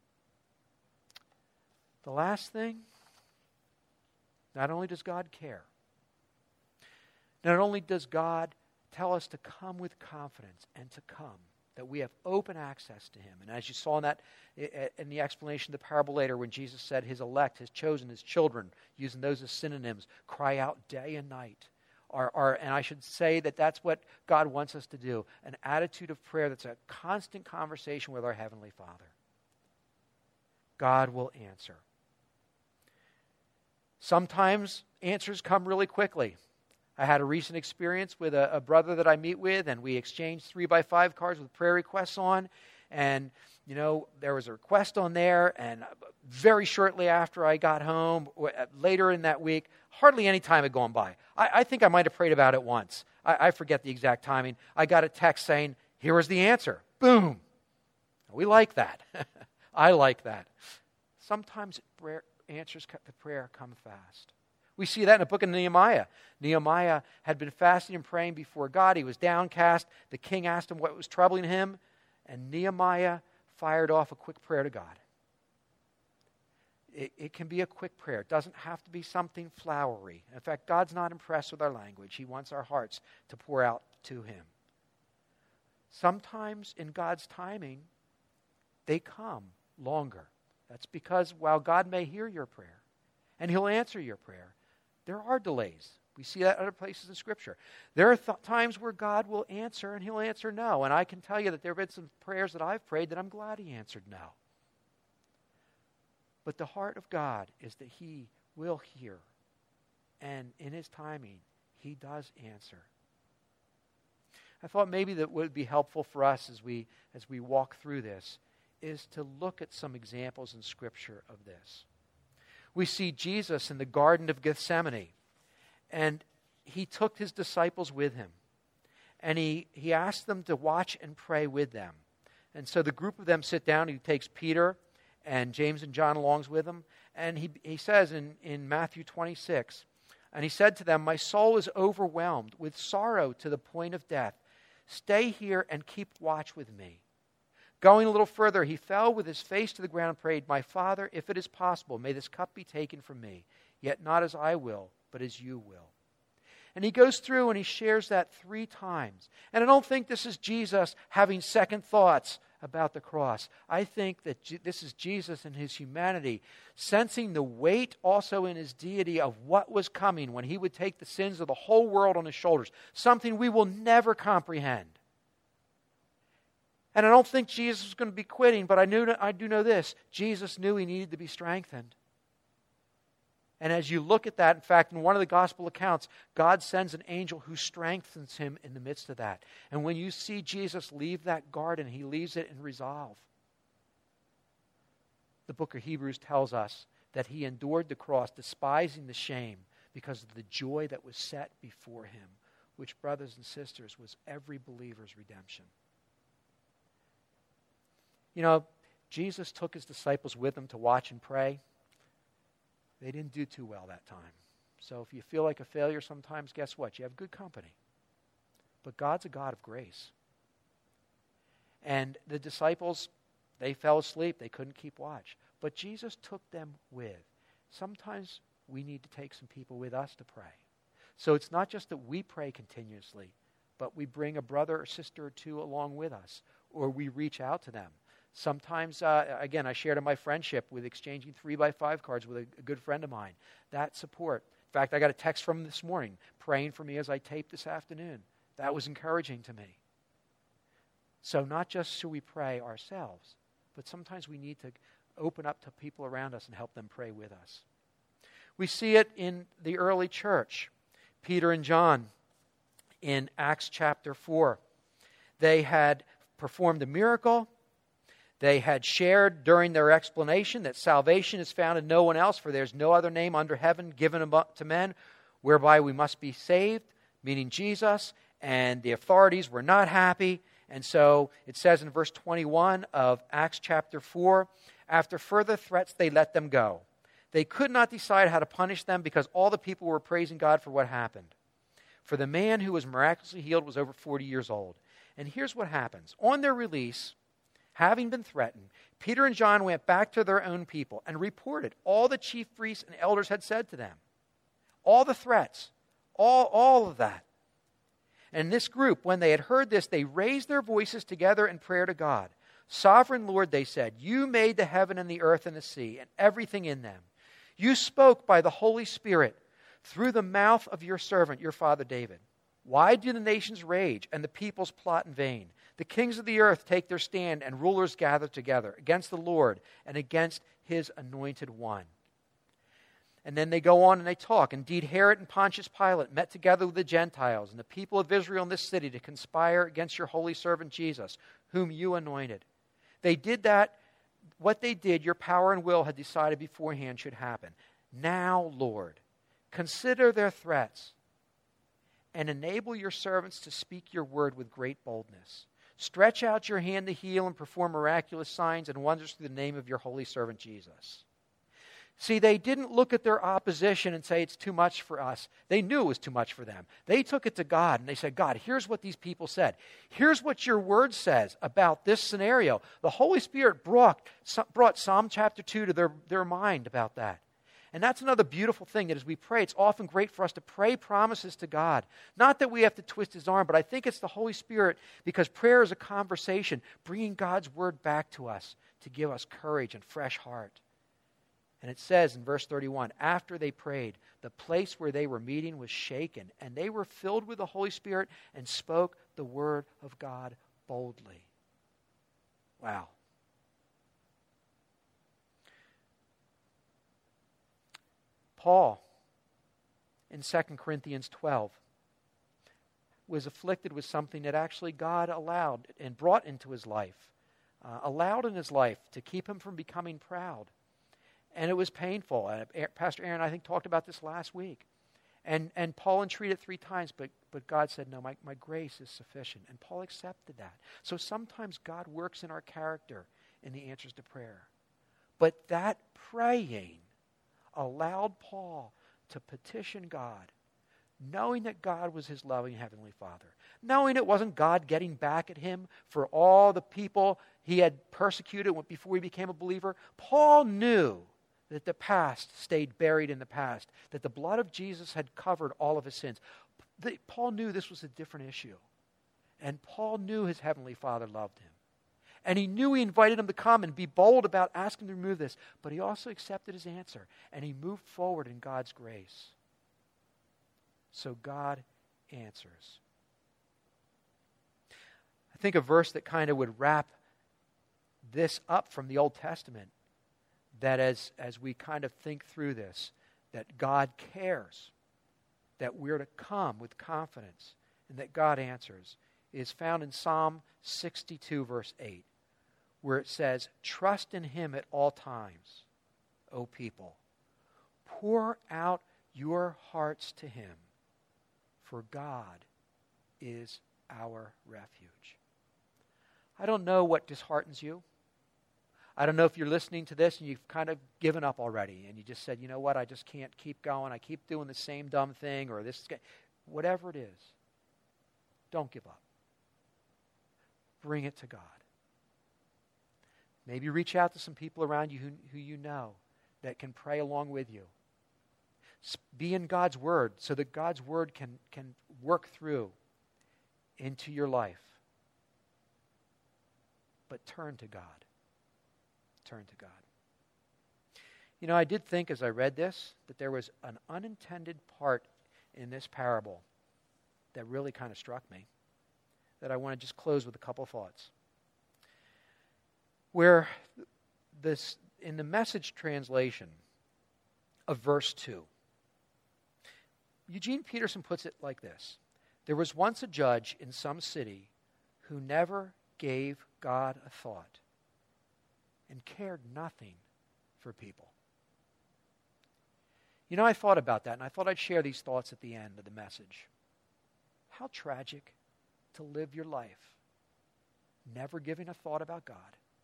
The last thing, not only does God care, not only does God tell us to come with confidence and to come, that we have open access to him. And as you saw in that, in the explanation of the parable later, when Jesus said his elect, his chosen, his children, using those as synonyms, cry out day and night. Are, are, and I should say that that's what God wants us to do, an attitude of prayer that's a constant conversation with our Heavenly Father. God will answer. Sometimes answers come really quickly. I had a recent experience with a, a brother that I meet with, and we exchanged three by five cards with prayer requests on. And, you know, there was a request on there, and very shortly after I got home, later in that week, hardly any time had gone by. I, I think I might have prayed about it once. I, I forget the exact timing. I got a text saying, here was the answer. Boom. We like that. I like that. Sometimes prayer, answers to prayer come fast. We see that in the book of Nehemiah. Nehemiah had been fasting and praying before God. He was downcast. The king asked him what was troubling him, and Nehemiah fired off a quick prayer to God. It, it can be a quick prayer. It doesn't have to be something flowery. In fact, God's not impressed with our language. He wants our hearts to pour out to Him. Sometimes in God's timing, they come longer. That's because while God may hear your prayer, and He'll answer your prayer, there are delays. We see that other places in Scripture. There are th- times where God will answer and He'll answer no. And I can tell you that there have been some prayers that I've prayed that I'm glad He answered no. But the heart of God is that He will hear. And in His timing, He does answer. I thought maybe that would be helpful for us as we as we walk through this is to look at some examples in Scripture of this. We see Jesus in the Garden of Gethsemane, and He took His disciples with Him, and he, he asked them to watch and pray with them. And so the group of them sit down. He takes Peter and James and John along with him, and he, he says in, in Matthew twenty-six, and He said to them, "My soul is overwhelmed with sorrow to the point of death. Stay here and keep watch with me." Going a little further, He fell with His face to the ground and prayed, "My Father, if it is possible, may this cup be taken from me, yet not as I will, but as You will." And He goes through and He shares that three times. And I don't think this is Jesus having second thoughts about the cross. I think that G- this is Jesus in His humanity, sensing the weight also in His deity of what was coming when He would take the sins of the whole world on His shoulders, something we will never comprehend. And I don't think Jesus was going to be quitting, but I knew I do know this. Jesus knew He needed to be strengthened. And as you look at that, in fact, in one of the gospel accounts, God sends an angel who strengthens Him in the midst of that. And when you see Jesus leave that garden, He leaves it in resolve. The book of Hebrews tells us that He endured the cross, despising the shame, because of the joy that was set before Him, which, brothers and sisters, was every believer's redemption. You know, Jesus took His disciples with Him to watch and pray. They didn't do too well that time. So if you feel like a failure sometimes, guess what? You have good company. But God's a God of grace. And the disciples, they fell asleep. They couldn't keep watch. But Jesus took them with. Sometimes we need to take some people with us to pray. So it's not just that we pray continuously, but we bring a brother or sister or two along with us, or we reach out to them. Sometimes, uh, again, I shared in my friendship with exchanging three by five cards with a, a good friend of mine. That support. In fact, I got a text from him this morning praying for me as I taped this afternoon. That was encouraging to me. So not just should we pray ourselves, but sometimes we need to open up to people around us and help them pray with us. We see it in the early church. Peter and John in Acts chapter four. They had performed a miracle. They had shared during their explanation that salvation is found in no one else, for there's no other name under heaven given to men whereby we must be saved, meaning Jesus. And the authorities were not happy. And so it says in verse twenty-one of Acts chapter four, after further threats, they let them go. They could not decide how to punish them because all the people were praising God for what happened. For the man who was miraculously healed was over forty years old. And here's what happens. On their release, having been threatened, Peter and John went back to their own people and reported all the chief priests and elders had said to them. All the threats, all, all of that. And this group, when they had heard this, they raised their voices together in prayer to God. Sovereign Lord, they said, you made the heaven and the earth and the sea and everything in them. You spoke by the Holy Spirit through the mouth of your servant, your father David. Why do the nations rage and the peoples plot in vain? The kings of the earth take their stand and rulers gather together against the Lord and against his anointed one. And then they go on and they talk. Indeed, Herod and Pontius Pilate met together with the Gentiles and the people of Israel in this city to conspire against your holy servant Jesus, whom you anointed. They did that, what they did, your power and will had decided beforehand should happen. Now, Lord, consider their threats and enable your servants to speak your word with great boldness. Stretch out your hand to heal and perform miraculous signs and wonders through the name of your holy servant Jesus. See, they didn't look at their opposition and say it's too much for us. They knew it was too much for them. They took it to God and they said, God, here's what these people said. Here's what your word says about this scenario. The Holy Spirit brought, brought Psalm chapter two to their, their mind about that. And that's another beautiful thing, that as we pray, it's often great for us to pray promises to God. Not that we have to twist his arm, but I think it's the Holy Spirit, because prayer is a conversation, bringing God's word back to us to give us courage and fresh heart. And it says in verse thirty-one, after they prayed, the place where they were meeting was shaken, and they were filled with the Holy Spirit and spoke the word of God boldly. Wow. Paul, in Second Corinthians twelve, was afflicted with something that actually God allowed and brought into his life, uh, allowed in his life to keep him from becoming proud. And it was painful. Uh, Pastor Aaron, I think, talked about this last week. And and Paul entreated three times, but, but God said, no, my, my grace is sufficient. And Paul accepted that. So sometimes God works in our character in the answers to prayer. But that praying allowed Paul to petition God, knowing that God was his loving Heavenly Father, knowing it wasn't God getting back at him for all the people he had persecuted before he became a believer. Paul knew that the past stayed buried in the past, that the blood of Jesus had covered all of his sins. The, Paul knew this was a different issue. And Paul knew his Heavenly Father loved him. And he knew he invited him to come and be bold about asking to remove this. But he also accepted his answer. And he moved forward in God's grace. So God answers. I think a verse that kind of would wrap this up from the Old Testament, that as, as we kind of think through this, that God cares, that we're to come with confidence, and that God answers, is found in Psalm sixty-two, verse eight, where it says, trust in him at all times, O people. Pour out your hearts to him, for God is our refuge. I don't know what disheartens you. I don't know if you're listening to this and you've kind of given up already and you just said, you know what, I just can't keep going. I keep doing the same dumb thing, or this, whatever it is. Don't give up. Bring it to God. Maybe reach out to some people around you who, who you know that can pray along with you. Be in God's Word so that God's Word can, can work through into your life. But turn to God. Turn to God. You know, I did think as I read this that there was an unintended part in this parable that really kind of struck me, that I want to just close with a couple thoughts. Where this, in the Message translation of verse two, Eugene Peterson puts it like this: there was once a judge in some city who never gave God a thought and cared nothing for people. You know, I thought about that, and I thought I'd share these thoughts at the end of the message. How tragic to live your life never giving a thought about God,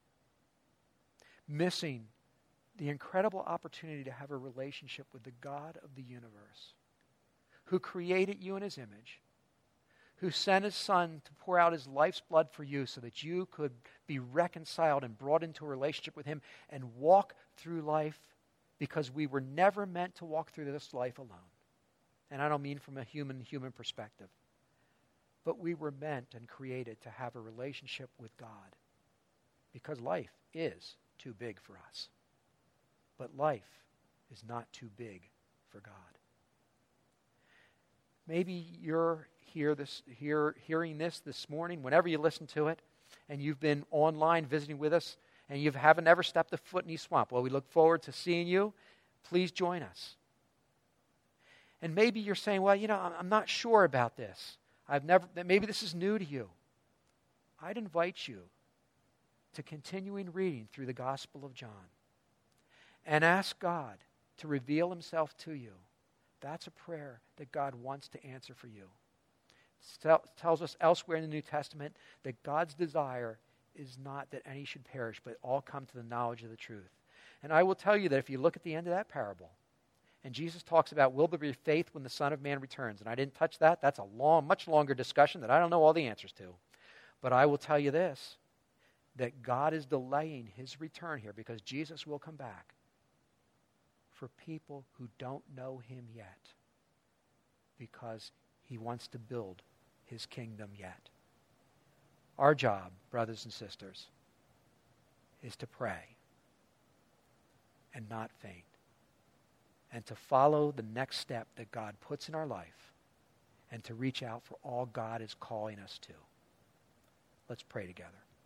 missing the incredible opportunity to have a relationship with the God of the universe, who created you in his image, who sent his Son to pour out his life's blood for you so that you could be reconciled and brought into a relationship with him and walk through life, because we were never meant to walk through this life alone. And I don't mean from a human human perspective, but we were meant and created to have a relationship with God, because life is too big for us. But life is not too big for God. Maybe you're here this here hearing this this morning, whenever you listen to it, and you've been online visiting with us, and you haven't ever stepped a foot in East Swamp. Well, we look forward to seeing you. Please join us. And maybe you're saying, well, you know, I'm not sure about this. I've never, maybe this is new to you. I'd invite you to continuing reading through the Gospel of John and ask God to reveal himself to you. That's a prayer that God wants to answer for you. It tells us elsewhere in the New Testament that God's desire is not that any should perish, but all come to the knowledge of the truth. And I will tell you that if you look at the end of that parable, and Jesus talks about, will there be faith when the Son of Man returns? And I didn't touch that. That's a long, much longer discussion that I don't know all the answers to. But I will tell you this, that God is delaying his return here because Jesus will come back for people who don't know him yet, because he wants to build his kingdom yet. Our job, brothers and sisters, is to pray and not faint, and to follow the next step that God puts in our life, and to reach out for all God is calling us to. Let's pray together.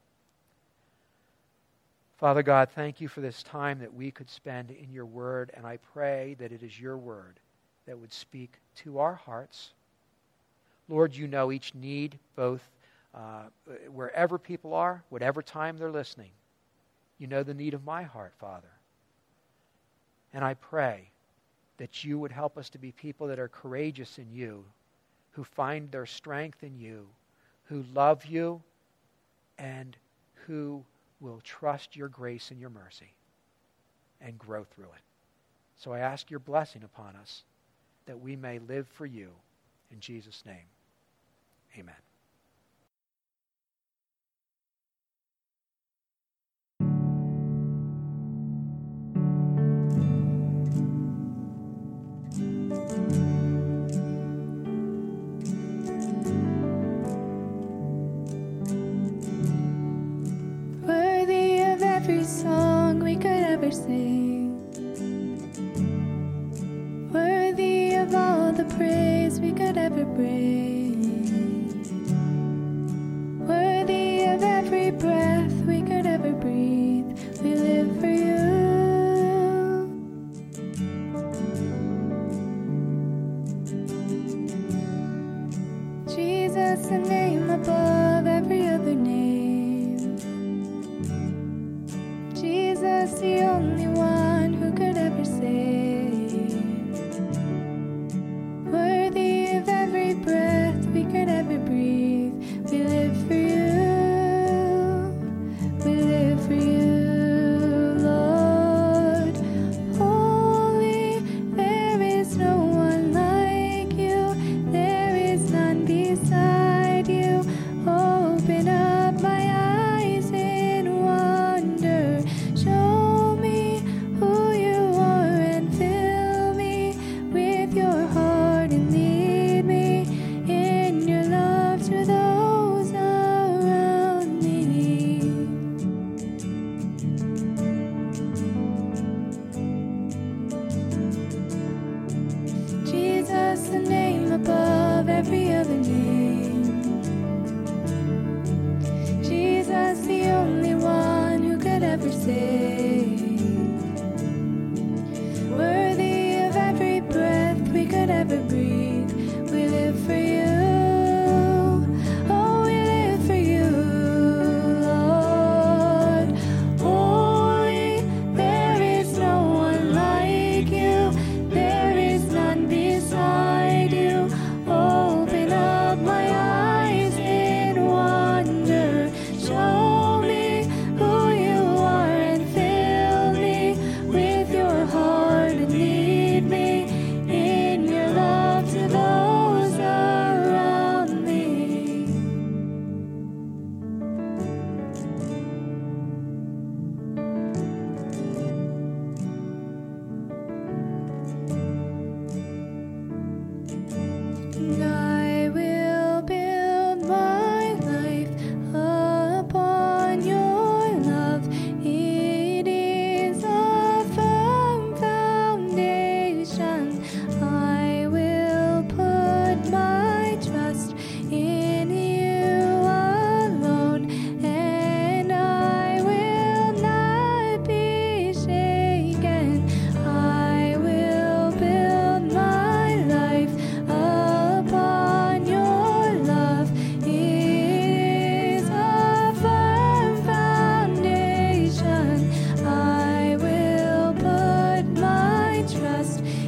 Father God, thank you for this time that we could spend in your word, and I pray that it is your word that would speak to our hearts. Lord, you know each need, both uh, wherever people are, whatever time they're listening. You know the need of my heart, Father. And I pray that you would help us to be people that are courageous in you, who find their strength in you, who love you, and who will trust your grace and your mercy and grow through it. So I ask your blessing upon us that we may live for you. In Jesus' name, amen. Every song we could ever sing, worthy of all the praise we could ever bring, worthy of every breath we could ever breathe. We live for you. Jesus, the name above every other name. Jesus, the only one who could ever save, worthy of every breath we could ever breathe. We live for you, we live for you, Lord. Holy, there is no one like you, there is none beside you. Open up my eyes in wonder. Show me who you are and fill me with your heart and lead me in your love to those around me. Jesus, the name above every other name. Jesus, the only one who could ever save, worthy of every breath we could ever breathe. We live for you. Oh, we live for you, Lord. Holy, there is no one like you, there is none beside you. Open up my eyes in wonder. Show me who you are and fill me with your heart and lead me in your love Christ.